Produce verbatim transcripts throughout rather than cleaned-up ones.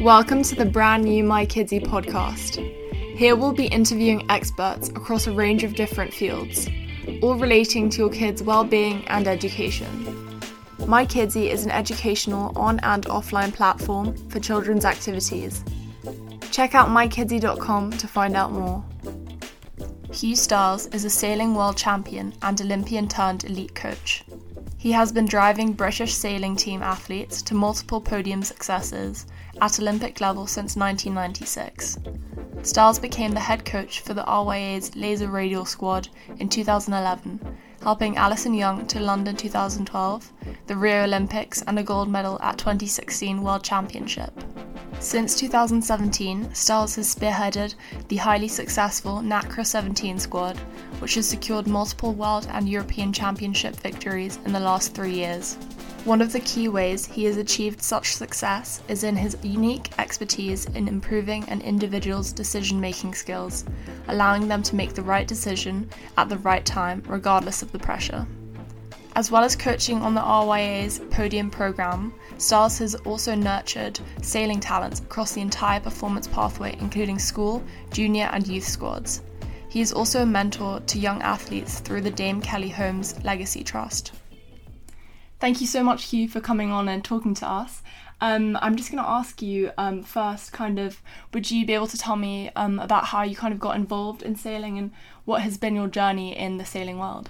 Welcome to the brand new My Kidsy podcast. Here we'll be interviewing experts across a range of different fields, all relating to your kids' well-being and education. My Kidsy is an educational on- and offline platform for children's activities. Check out my kidsy dot com to find out more. Hugh Stiles is a sailing world champion and Olympian turned elite coach. He has been driving British sailing team athletes to multiple podium successes at Olympic level since nineteen ninety-six. Stiles became the head coach for the R Y A's Laser Radial squad in two thousand eleven, helping Alison Young to London two thousand twelve, the Rio Olympics and a gold medal at twenty sixteen World Championship. Since two thousand seventeen, Stiles has spearheaded the highly successful NACRA seventeen squad, which has secured multiple World and European Championship victories in the last three years. One of the key ways he has achieved such success is in his unique expertise in improving an individual's decision-making skills, allowing them to make the right decision at the right time, regardless of the pressure. As well as coaching on the R Y A's podium program, Stiles has also nurtured sailing talents across the entire performance pathway, including school, junior and youth squads. He is also a mentor to young athletes through the Dame Kelly Holmes Legacy Trust. Thank you so much, Hugh, for coming on and talking to us. Um, I'm just going to ask you um, first, kind of, would you be able to tell me um, about how you kind of got involved in sailing and what has been your journey in the sailing world?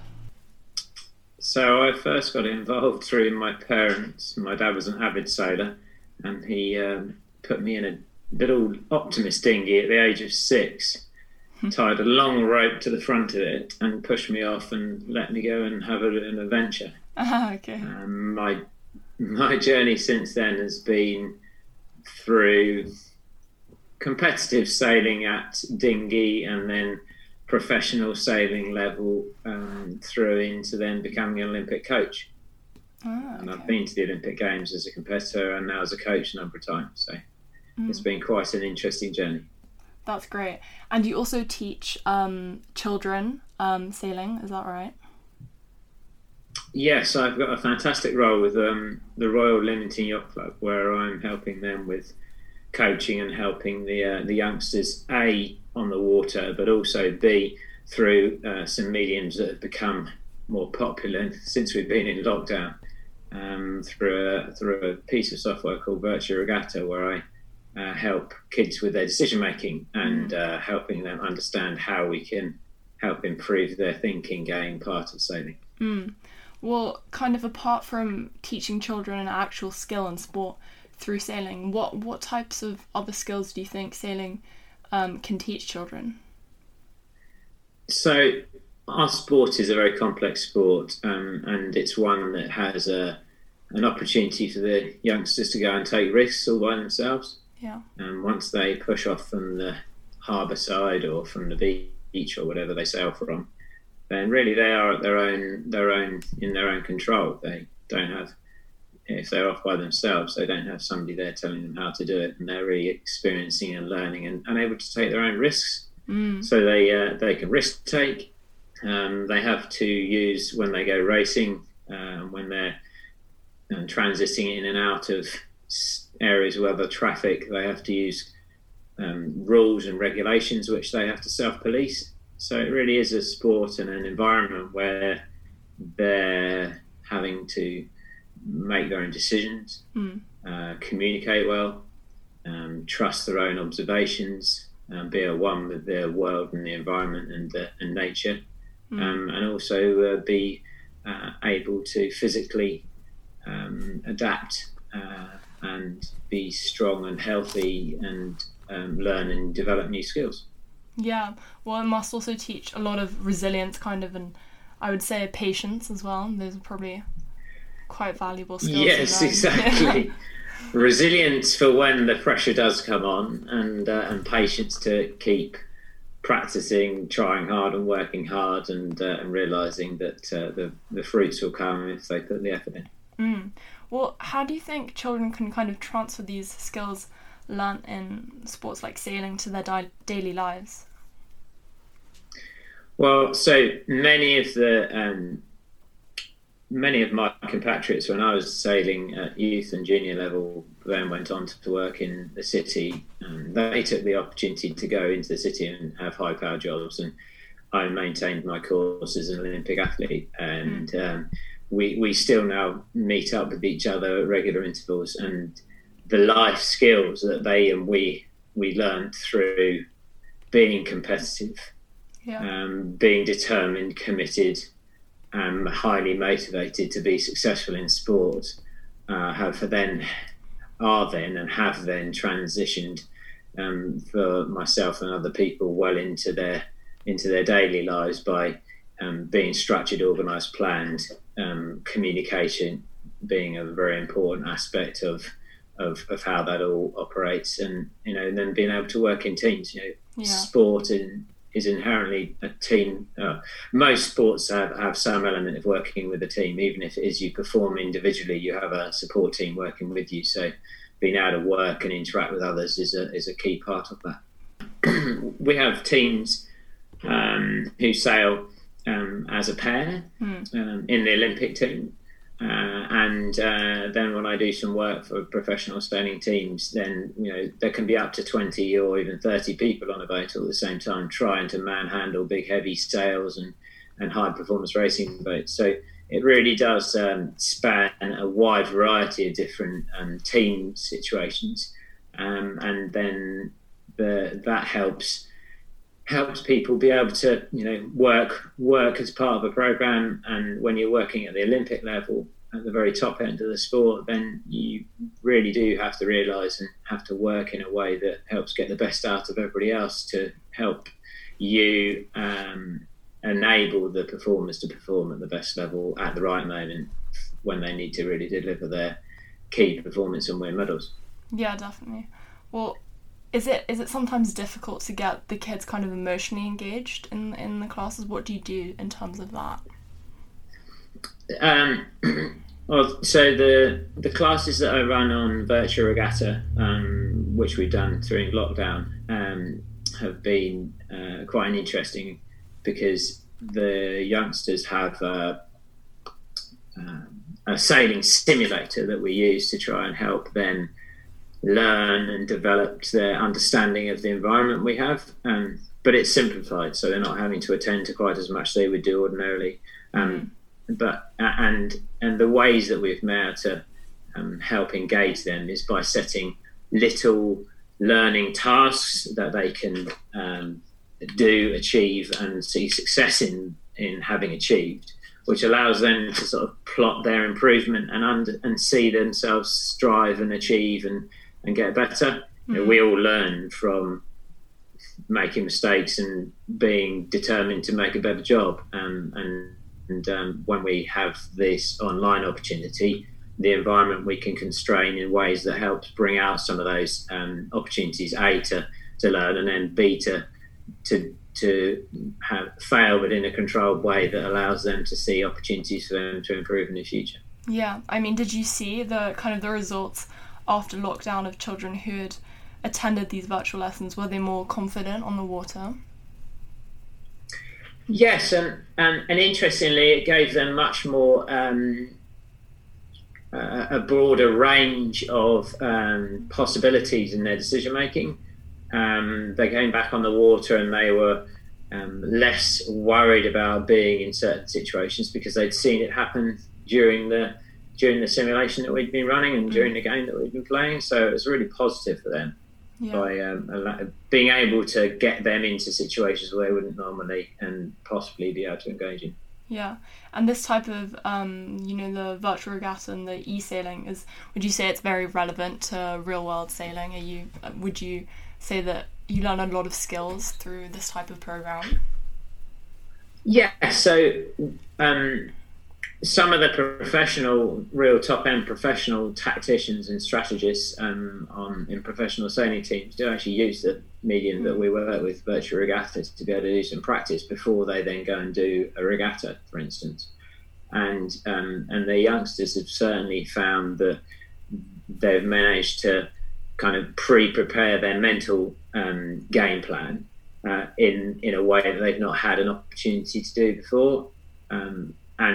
So I first got involved through my parents. My dad was an avid sailor, and he um, put me in a little Optimist dinghy at the age of six, tied a long rope to the front of it and pushed me off and let me go and have a, an adventure. Ah, okay. Um, my my journey since then has been through competitive sailing at dinghy and then professional sailing level um, through into then becoming an Olympic coach. Ah, okay. And I've been to the Olympic Games as a competitor and now as a coach a number of times. So mm. It's been quite an interesting journey. That's great. And you also teach um, children um, sailing, is that right? Yes, I've got a fantastic role with um, the Royal Leamington Yacht Club, where I'm helping them with coaching and helping the uh, the youngsters, A, on the water, but also B, through uh, some mediums that have become more popular since we've been in lockdown, um, through, a, through a piece of software called Virtual Regatta, where I uh, help kids with their decision making and uh, helping them understand how we can help improve their thinking game part of sailing. Mm. Well, kind of apart from teaching children an actual skill and sport through sailing, what what types of other skills do you think sailing um, can teach children? So our sport is a very complex sport, um, and it's one that has a an opportunity for the youngsters to go and take risks all by themselves. Yeah. And once they push off from the harbour side or from the beach or whatever they sail from, then really they are at their own, their own, in their own control. They don't have, if they're off by themselves, they don't have somebody there telling them how to do it, and they're really experiencing and learning and, and able to take their own risks. Mm. So they uh, they can risk take. Um, they have to use when they go racing, um, when they're um, transiting in and out of areas where the traffic, they have to use um, rules and regulations which they have to self-police. So it really is a sport and an environment where they're having to make their own decisions, mm. uh, communicate well, um, trust their own observations, um, be at one with their world and the environment and, uh, and nature, mm. um, and also uh, be uh, able to physically um, adapt uh, and be strong and healthy and um, learn and develop new skills. Yeah, well, it must also teach a lot of resilience, kind of, and I would say patience as well. Those are probably quite valuable skills. Yes, exactly. Resilience for when the pressure does come on, and uh, and patience to keep practicing, trying hard and working hard, and uh, and realising that uh, the the fruits will come if they put the effort in. Mm. Well, how do you think children can kind of transfer these skills learnt in sports like sailing to their di- daily lives? Well, so many of the um, many of my compatriots, when I was sailing at youth and junior level, then went on to work in the city. And they took the opportunity to go into the city and have high-power jobs. And I maintained my course as an Olympic athlete. And mm. um, we we still now meet up with each other at regular intervals. And the life skills that they and we we learned through being competitive, yeah. um, being determined, committed, Um, highly motivated to be successful in sport, uh, have then are then and have then transitioned um, for myself and other people well into their into their daily lives by um, being structured, organised, planned. Um, communication being a very important aspect of, of of how that all operates, and you know, and then being able to work in teams. You know, yeah. sport and is inherently a team. Uh, most sports have, have some element of working with a team. Even if it is you perform individually, you have a support team working with you. So being able to work and interact with others is a is a key part of that. We have teams um, who sail um, as a pair mm. um, in the Olympic team. Uh, and uh, then when I do some work for professional sailing teams, then you know there can be up to twenty or even thirty people on a boat all at the same time trying to manhandle big heavy sails and, and high performance racing boats. So it really does um, span a wide variety of different um, team situations, um, and then the, that helps helps people be able to, you know, work work as part of a program. And when you're working at the Olympic level, at the very top end of the sport, then you really do have to realise and have to work in a way that helps get the best out of everybody else to help you um, enable the performers to perform at the best level at the right moment when they need to really deliver their key performance and win medals. Yeah, definitely. Well, Is it is it sometimes difficult to get the kids kind of emotionally engaged in in the classes? What do you do in terms of that? Um, well, so the the classes that I run on Virtual Regatta, um, which we've done during lockdown, um, have been uh, quite interesting because the youngsters have uh, uh, a sailing simulator that we use to try and help them learn and develop their understanding of the environment we have, um, but it's simplified, so they're not having to attend to quite as much they would do ordinarily. Um, mm. But and and the ways that we've been able to um, help engage them is by setting little learning tasks that they can um, do, achieve, and see success in in having achieved, which allows them to sort of plot their improvement and under, and see themselves strive and achieve and and get better. Mm-hmm. You know, we all learn from making mistakes and being determined to make a better job. Um, and and um, when we have this online opportunity, the environment we can constrain in ways that helps bring out some of those um, opportunities, A, to, to learn, and then B, to to to have fail, but in a controlled way that allows them to see opportunities for them to improve in the future. Yeah, I mean, did you see the kind of the results after lockdown of children who had attended these virtual lessons? Were they more confident on the water? Yes, and and, and interestingly, it gave them much more um, uh, a broader range of um, possibilities in their decision making. Um, they came back on the water and they were um, less worried about being in certain situations because they'd seen it happen during the during the simulation that we'd been running and during the game that we'd been playing. So it was really positive for them. Yeah. By um, being able to get them into situations where they wouldn't normally and possibly be able to engage in. Yeah, and this type of, um, you know, the virtual regatta and the e-sailing is, would you say it's very relevant to real-world sailing? Are you, would you say that you learn a lot of skills through this type of program? Yeah, so um, some of the professional, real top-end professional tacticians and strategists um, on in professional sailing teams do actually use the medium that we work with, virtual regattas, to be able to do some practice before they then go and do a regatta, for instance. And um, and the youngsters have certainly found that they've managed to kind of pre-prepare their mental um, game plan uh, in in a way that they've not had an opportunity to do before. Um, and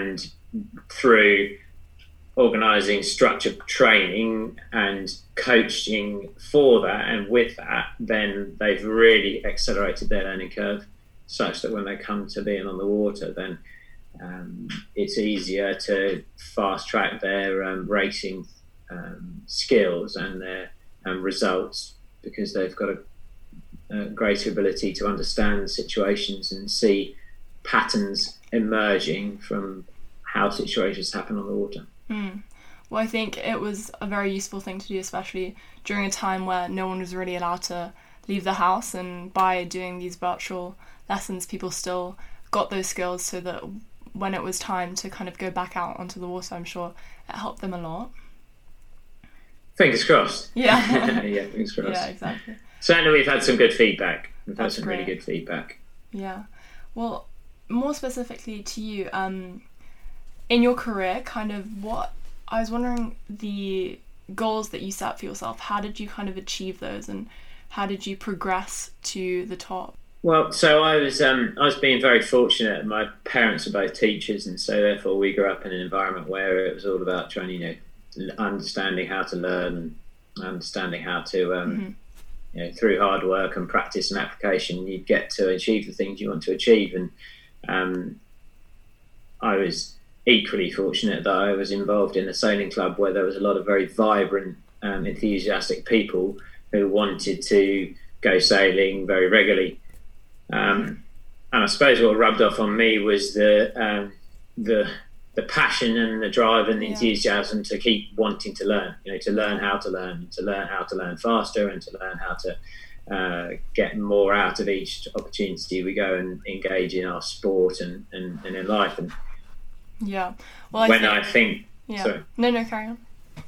through organising structured training and coaching for that and with that, then they've really accelerated their learning curve such that when they come to being on the water, then um, it's easier to fast track their um, racing um, skills and their um, results, because they've got a, a greater ability to understand situations and see patterns emerging from how situations happen on the water. Mm. Well, I think it was a very useful thing to do, especially during a time where no one was really allowed to leave the house, and by doing these virtual lessons, people still got those skills, so that when it was time to kind of go back out onto the water, I'm sure it helped them a lot. Fingers crossed. Yeah. Yeah, fingers crossed. Yeah, exactly. Certainly we've had some good feedback. We've That's had some great. really good feedback. Yeah. Well, more specifically to you, um, in your career, kind of what, I was wondering the goals that you set for yourself, how did you kind of achieve those, and how did you progress to the top? Well, so I was um, I was being very fortunate. My parents are both teachers, and so therefore we grew up in an environment where it was all about trying, you know, understanding how to learn, understanding how to, um, mm-hmm. you know, through hard work and practice and application, you get to achieve the things you want to achieve. And um, I was equally fortunate that I was involved in a sailing club where there was a lot of very vibrant, um, enthusiastic people who wanted to go sailing very regularly. Um, and I suppose what rubbed off on me was the um, the the passion and the drive and the yeah. enthusiasm to keep wanting to learn, you know, to learn how to learn, to learn how to learn faster, and to learn how to uh, get more out of each opportunity we go and engage in our sport and, and, and in life. And yeah, well, I when think, I think, yeah, sorry. no, no, carry on.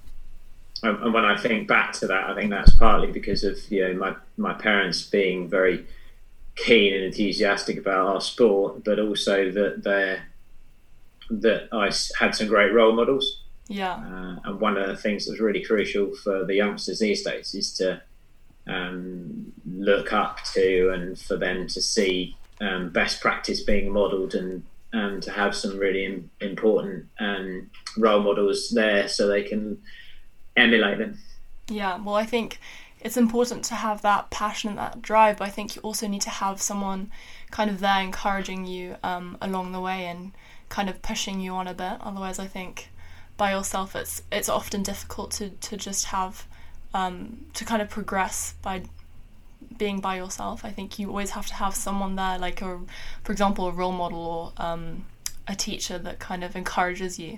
And when I think back to that, I think that's partly because of, you know, my my parents being very keen and enthusiastic about our sport, but also that they that I had some great role models. Yeah. Uh, and one of the things that's really crucial for the youngsters these days is to um, look up to, and for them to see um, best practice being modelled, and um, to have some really im- important um, role models there so they can emulate them. Yeah, well, I think it's important to have that passion and that drive, but I think you also need to have someone kind of there encouraging you um, along the way and kind of pushing you on a bit. Otherwise, I think by yourself it's it's often difficult to, to just have um, to kind of progress by being by yourself. I think you always have to have someone there, like a, for example, a role model or um, a teacher that kind of encourages you.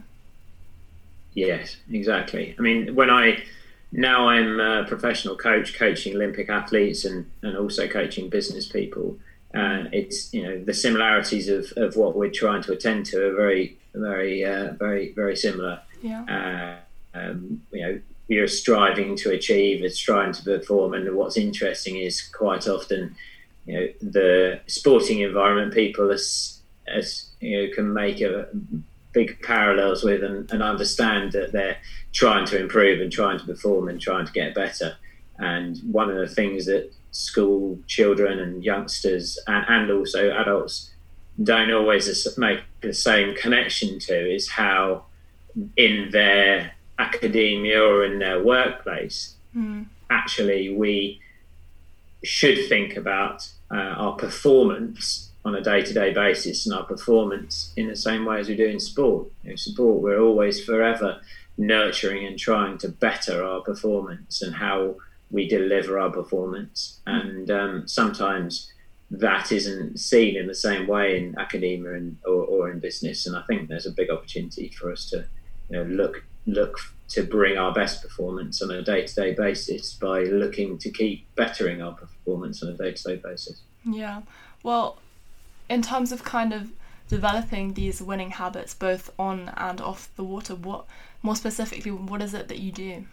Yes, exactly. I mean, when I now I'm a professional coach, coaching Olympic athletes and, and also coaching business people. Uh, it's, you know, the similarities of, of what we're trying to attend to are very, very, uh, very, very similar. Yeah. Uh, um, you know, you're striving to achieve, it's trying to perform, and what's interesting is quite often, you know, the sporting environment people as, as you know, can make a big parallels with and, and understand that they're trying to improve and trying to perform and trying to get better. And one of the things that school children and youngsters and, and also adults don't always make the same connection to is how in their academia or in their workplace, mm. actually we should think about uh, our performance on a day-to-day basis, and our performance in the same way as we do in sport. In sport, we're always forever nurturing and trying to better our performance and how we deliver our performance. And um, sometimes that isn't seen in the same way in academia and, or, or in business. And I think there's a big opportunity for us to, you know, look look to bring our best performance on a day-to-day basis by looking to keep bettering our performance on a day-to-day basis. Yeah. Well, in terms of kind of developing these winning habits both on and off the water, what more specifically, what is it that you do?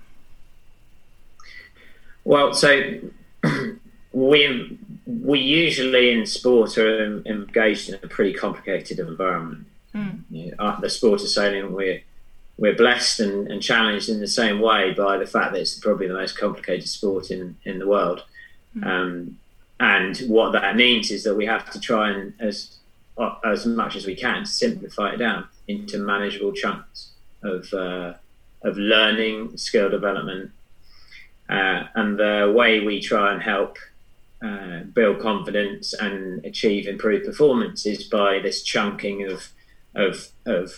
Well, so we we usually in sport are engaged in a pretty complicated environment. Mm. You know, the sport of sailing, we're we're blessed and, and challenged in the same way by the fact that it's probably the most complicated sport in, in the world. Mm. Um, and what that means is that we have to try and, as uh, as much as we can, simplify it down into manageable chunks of uh, of learning, skill development, uh, and the way we try and help uh, build confidence and achieve improved performance is by this chunking of of of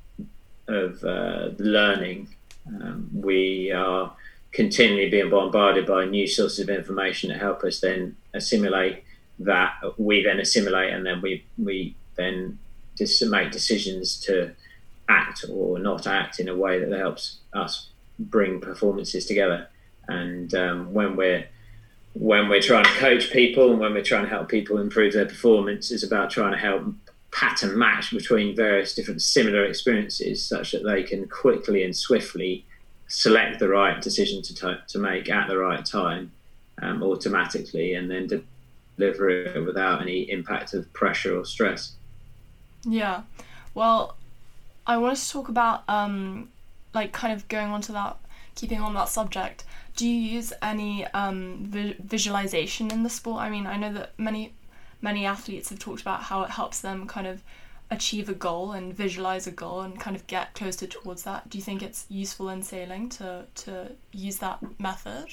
of uh, learning. Um, we are continually being bombarded by new sources of information that help us then assimilate that. We then assimilate, and then we we then just make decisions to act or not act in a way that helps us bring performances together. And um, when we're when we're trying to coach people and when we're trying to help people improve their performance, it's about trying to help pattern match between various different similar experiences such that they can quickly and swiftly select the right decision to t- to make at the right time, um, automatically, and then deliver it without any impact of pressure or stress. Yeah, well, I wanted to talk about um, like kind of going on to that, keeping on that subject. Do you use any um, vi- visualization in the sport? I mean, I know that many many athletes have talked about how it helps them kind of achieve a goal and visualize a goal and kind of get closer towards that. Do you think it's useful in sailing to to use that method?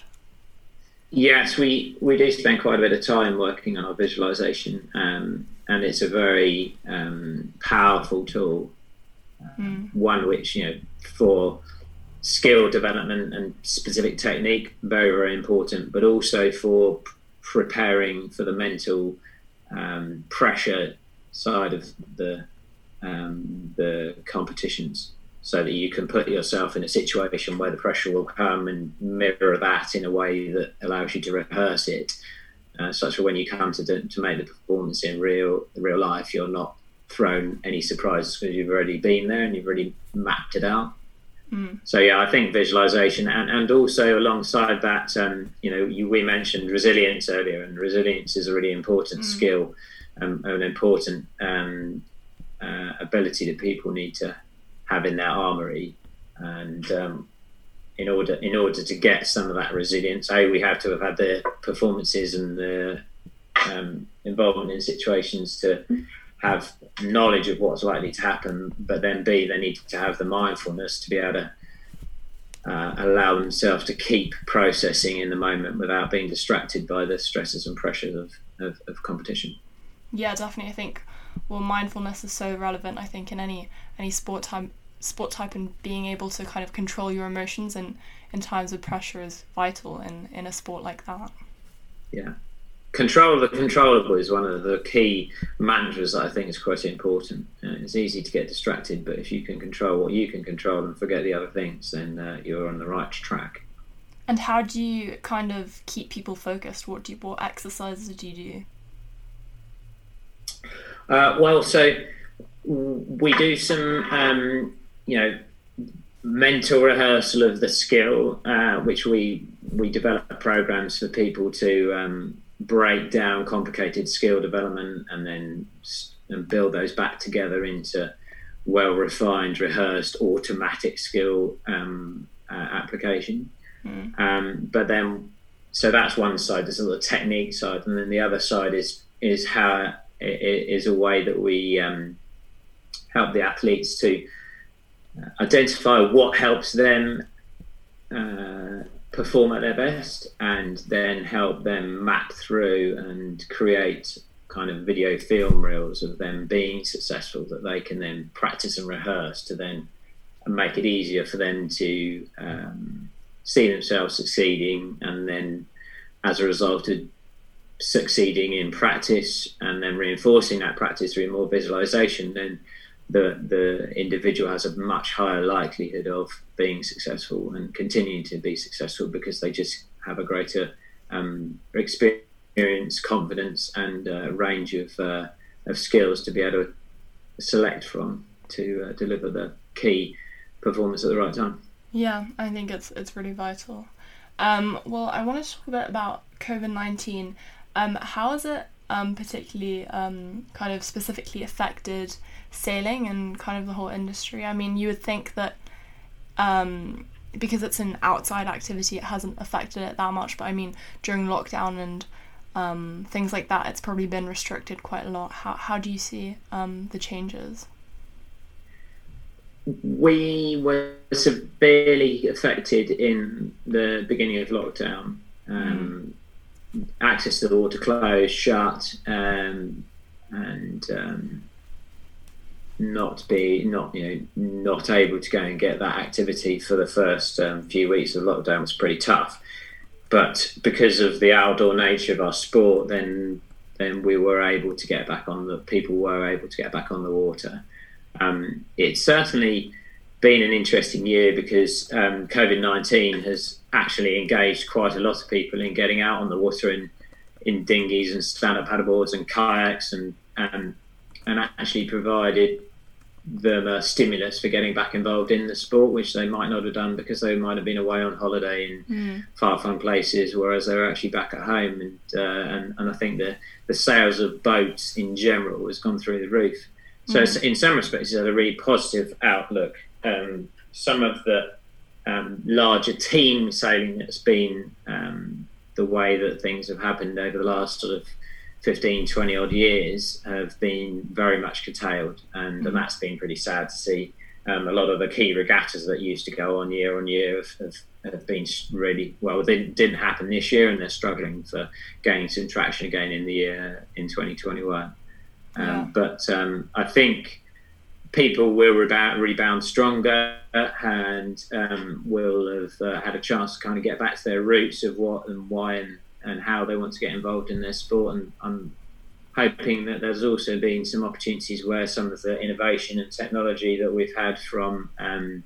Yes, we, we do spend quite a bit of time working on our visualization, um, and it's a very um, powerful tool, um, mm. one which, you know, for skill development and specific technique, very, very important, but also for p- preparing for the mental um, pressure side of the um, the competitions, so that you can put yourself in a situation where the pressure will come and mirror that in a way that allows you to rehearse it, uh, such that when you come to do, to make the performance in real real life, you're not thrown any surprises because you've already been there and you've already mapped it out. Mm. So yeah, I think visualization, and, and also alongside that, um, you know, you, we mentioned resilience earlier, and resilience is a really important mm. skill, um, an important um, uh, ability that people need to have in their armory. And um, in order in order to get some of that resilience, A, we have to have had the performances and the um, involvement in situations to have knowledge of what's likely to happen, but then B, they need to have the mindfulness to be able to uh, allow themselves to keep processing in the moment without being distracted by the stresses and pressures of, of, of competition. Yeah, definitely. I think, well, mindfulness is so relevant, I think, in any any sport type, sport type, and being able to kind of control your emotions and in times of pressure is vital in, in a sport like that. Yeah. Control of the controllable is one of the key mantras that I think is quite important. Uh, it's easy to get distracted, but if you can control what you can control and forget the other things, then uh, you're on the right track. And how do you kind of keep people focused? What do you, what exercises do you do? Uh, well, so we do some, um, you know, mental rehearsal of the skill, uh, which we we develop programs for people to um, break down complicated skill development and then and build those back together into well-refined, rehearsed, automatic skill um, uh, application. Mm. Um, but then, so that's one side. There's a technique side, and then the other side is is how it is a way that we um, help the athletes to identify what helps them uh, perform at their best, and then help them map through and create kind of video film reels of them being successful that they can then practice and rehearse to then make it easier for them to um, see themselves succeeding, and then as a result of succeeding in practice and then reinforcing that practice through more visualization, then the the individual has a much higher likelihood of being successful and continuing to be successful because they just have a greater um, experience, confidence, and a uh, range of uh, of skills to be able to select from to uh, deliver the key performance at the right time. Yeah, I think it's it's really vital. Um, well, I want to talk a bit about COVID nineteen. Um, how has it um, particularly um, kind of specifically affected sailing and kind of the whole industry? I mean, you would think that um, because it's an outside activity, it hasn't affected it that much. But I mean, during lockdown and um, things like that, it's probably been restricted quite a lot. How how do you see um, the changes? We were severely affected in the beginning of lockdown. Um, mm. Access to the water closed, shut, um, and um, not be not you know not able to go and get that activity for the first um, few weeks of lockdown was pretty tough. But because of the outdoor nature of our sport, then then we were able to get back on the people were able to get back on the water. Um, it's certainly been an interesting year because um, COVID nineteen has actually engaged quite a lot of people in getting out on the water in, in dinghies and stand-up paddleboards and kayaks and, and, and actually provided them a stimulus for getting back involved in the sport, which they might not have done because they might have been away on holiday in mm. far-flung places, whereas they're actually back at home. And, uh, and, and I think the, the sales of boats in general has gone through the roof. So mm. in some respects, it's had a really positive outlook. Um, some of the um, larger team sailing that's been um, the way that things have happened over the last sort of fifteen, twenty odd years have been very much curtailed, and, mm. and that's been pretty sad to see. Um, a lot of the key regattas that used to go on year on year have, have, have been really, well, they didn't happen this year, and they're struggling for gaining some traction again in the year in twenty twenty-one. Um, yeah. But um, I think people will rebound, rebound stronger and um, will have uh, had a chance to kind of get back to their roots of what and why and, and how they want to get involved in their sport. And I'm hoping that there's also been some opportunities where some of the innovation and technology that we've had from um,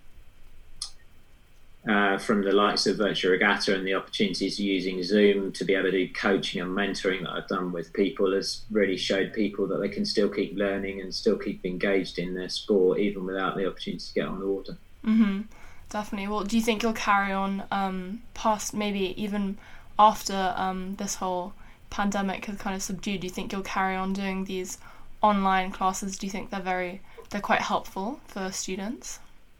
uh, from the likes of Virtual Regatta and the opportunities using Zoom to be able to do coaching and mentoring that I've done with people has really showed people that they can still keep learning and still keep engaged in their sport even without the opportunity to get on the water. Mm-hmm. Definitely. Well, do you think you'll carry on um, past maybe even after um, this whole pandemic has kind of subdued? Do you think you'll carry on doing these online classes? Do you think they're very they're quite helpful for students?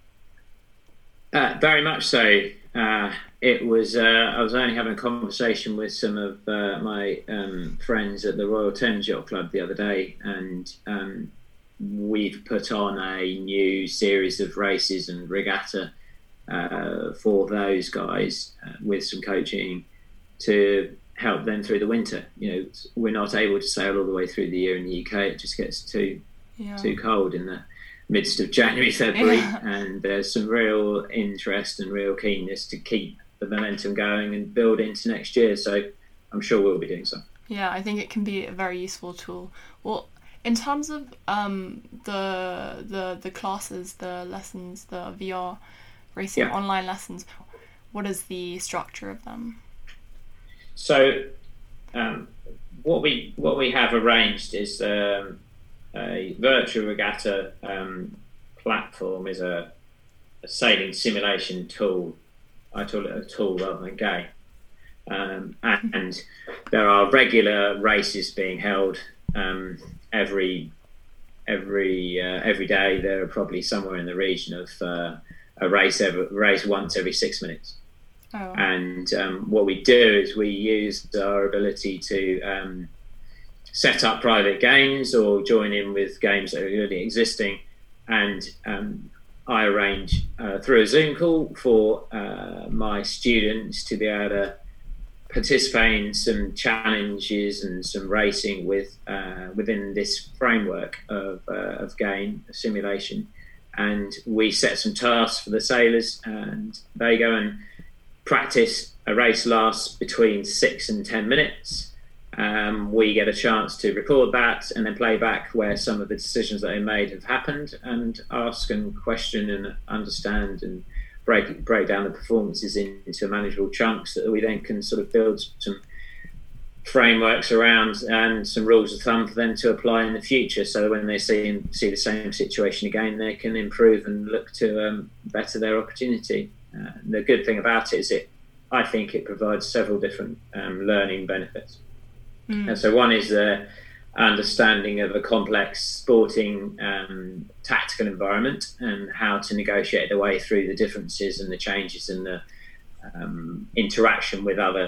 Uh, very much so. Uh, it was. Uh, I was only having a conversation with some of uh, my um, friends at the Royal Thames Yacht Club the other day, and um, we've put on a new series of races and regatta uh, for those guys uh, with some coaching to help them through the winter. You know, we're not able to sail all the way through the year in the U K. It just gets too yeah. too cold in the midst of January, February, yeah. and there's some real interest and real keenness to keep the momentum going and build into next year. So I'm sure we'll be doing so. Yeah, I think it can be a very useful tool. Well, in terms of um, the the the classes, the lessons, the V R racing yeah. online lessons, what is the structure of them? So um, what we what we have arranged is um, a Virtual Regatta um, platform is a, a sailing simulation tool. I call it a tool rather than a game. Um, and, and there are regular races being held um, every every uh, every day. There are probably somewhere in the region of uh, a race every, race once every six minutes. Oh. And um, what we do is we use our ability to um, set up private games or join in with games that are already existing, and um, I arrange uh, through a Zoom call for uh, my students to be able to participate in some challenges and some racing with uh, within this framework of, uh, of game of simulation. And we set some tasks for the sailors, and they go and practice. A race lasts between six and ten minutes. Um, we get a chance to record that and then play back where some of the decisions that they made have happened, and ask and question and understand and break break down the performances into manageable chunks that we then can sort of build some frameworks around and some rules of thumb for them to apply in the future, so that when they see see the same situation again, they can improve and look to um, better their opportunity. Uh, the good thing about it is it, I think it provides several different um, learning benefits. Mm. And so one is the understanding of a complex sporting um, tactical environment and how to negotiate their way through the differences and the changes and the um, interaction with other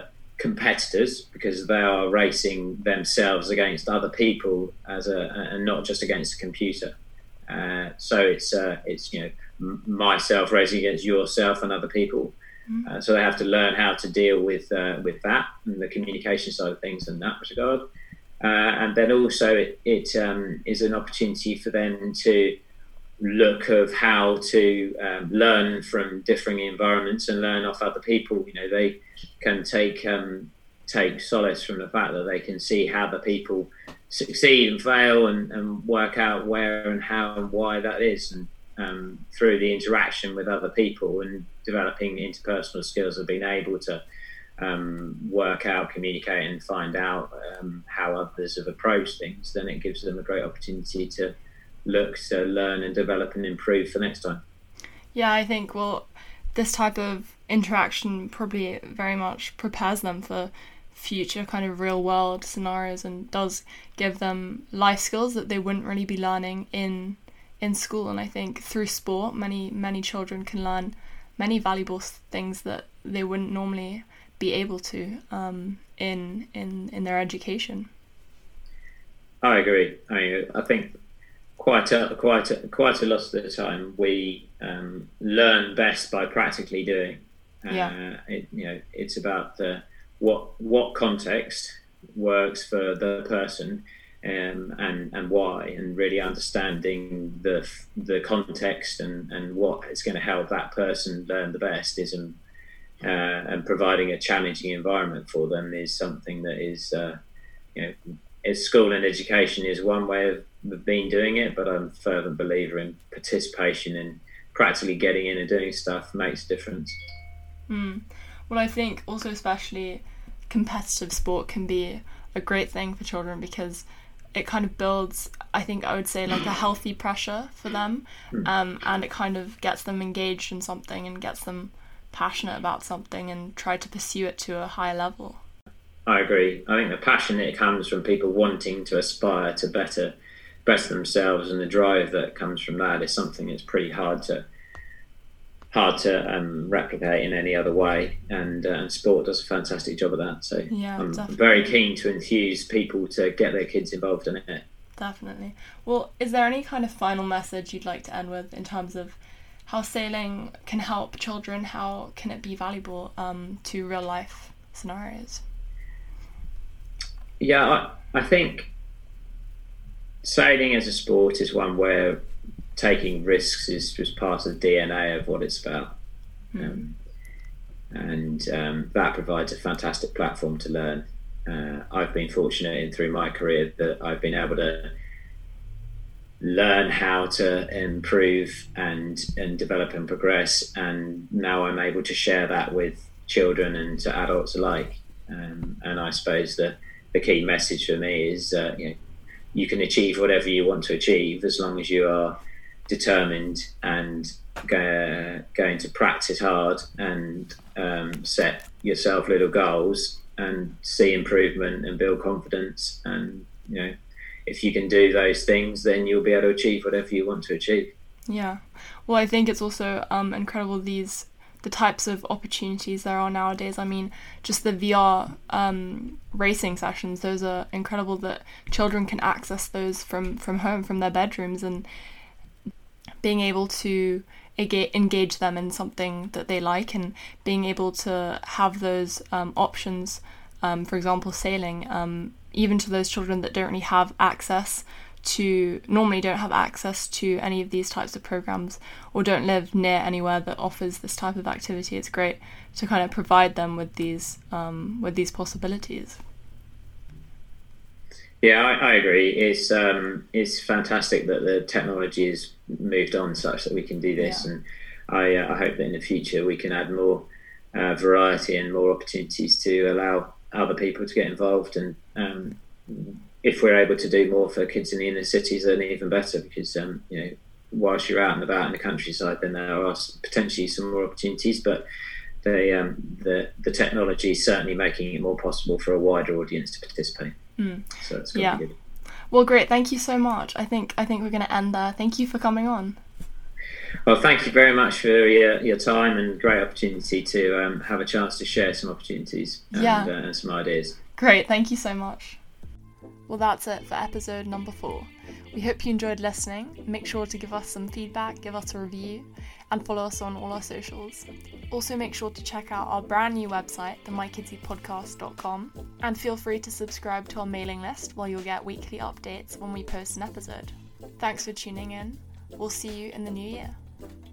competitors, because they are racing themselves against other people as a, and not just against a computer. Uh, so it's uh, it's you know m- myself racing against yourself and other people. Mm-hmm. Uh, so they have to learn how to deal with uh, with that and the communication side of things in that regard. Uh, and then also it, it um, is an opportunity for them to look of how to um, learn from differing environments and learn off other people. You know, they can take um, take solace from the fact that they can see how the people succeed and fail, and, and work out where and how and why that is, and um, through the interaction with other people and developing interpersonal skills of being able to um, work out, communicate and find out um, how others have approached things, then it gives them a great opportunity to look to learn and develop and improve for next time. Yeah, I think, well, this type of interaction probably very much prepares them for future kind of real world scenarios, and does give them life skills that they wouldn't really be learning in in school. And I think through sport, many many children can learn many valuable things that they wouldn't normally be able to um, in in in their education. I agree. I I think quite a quite a, quite a lot of the time we um, learn best by practically doing. Uh, yeah. It, you know, it's about the what what context works for the person, um, and and why, and really understanding the the context and, and what is going to help that person learn the best is, um, uh, and providing a challenging environment for them is something that is, uh, you know, as school and education is one way of been doing it, but I'm a fervent believer in participation and practically getting in and doing stuff makes a difference. Mm. Well, I think also especially competitive sport can be a great thing for children, because it kind of builds, I think I would say, like a healthy pressure for them, um, and it kind of gets them engaged in something and gets them passionate about something and try to pursue it to a high level. I agree. I think the passion that comes from people wanting to aspire to better better themselves, and the drive that comes from that is something that's pretty hard to hard to um, replicate in any other way, and, uh, and sport does a fantastic job of that. So yeah, I'm definitely. very keen to enthuse people to get their kids involved in it. Definitely. Well, is there any kind of final message you'd like to end with in terms of how sailing can help children? How can it be valuable um, to real life scenarios? Yeah, I, I think sailing as a sport is one where taking risks is just part of the D N A of what it's about. Mm. Um, and um, that provides a fantastic platform to learn. Uh, I've been fortunate in through my career that I've been able to learn how to improve and, and develop and progress, and now I'm able to share that with children and to adults alike. Um, and I suppose the, the key message for me is uh, you know, you can achieve whatever you want to achieve as long as you are determined and go, going to practice hard and um, set yourself little goals and see improvement and build confidence. And you know, if you can do those things, then you'll be able to achieve whatever you want to achieve. Yeah. Well, I think it's also um, incredible these the types of opportunities there are nowadays. I mean, just the V R um, racing sessions, those are incredible, that children can access those from, from home, from their bedrooms, and being able to engage them in something that they like, and being able to have those um, options, um, for example, sailing, um, even to those children that don't really have access to, normally don't have access to any of these types of programs, or don't live near anywhere that offers this type of activity. It's great to kind of provide them with these um, with these possibilities. Yeah, I, I agree. It's um, it's fantastic that the technology has moved on such that we can do this, yeah. and I, uh, I hope that in the future we can add more uh, variety and more opportunities to allow other people to get involved. And um, if we're able to do more for kids in the inner cities, then even better, because um, you know, whilst you're out and about in the countryside, then there are potentially some more opportunities, but the um, the the technology is certainly making it more possible for a wider audience to participate. Mm. So it's going to yeah. be good. Well, great. Thank you so much. I think I think we're going to end there. Thank you for coming on. Well, thank you very much for your, your time and great opportunity to um, have a chance to share some opportunities and, Yeah. uh, and some ideas. Great, thank you so much. Well, that's it for episode number four. We hope you enjoyed listening. Make sure to give us some feedback, give us a review, and follow us on all our socials. Also, make sure to check out our brand new website, the my kidsy podcast dot com, and feel free to subscribe to our mailing list where you'll get weekly updates when we post an episode. Thanks for tuning in. We'll see you in the new year.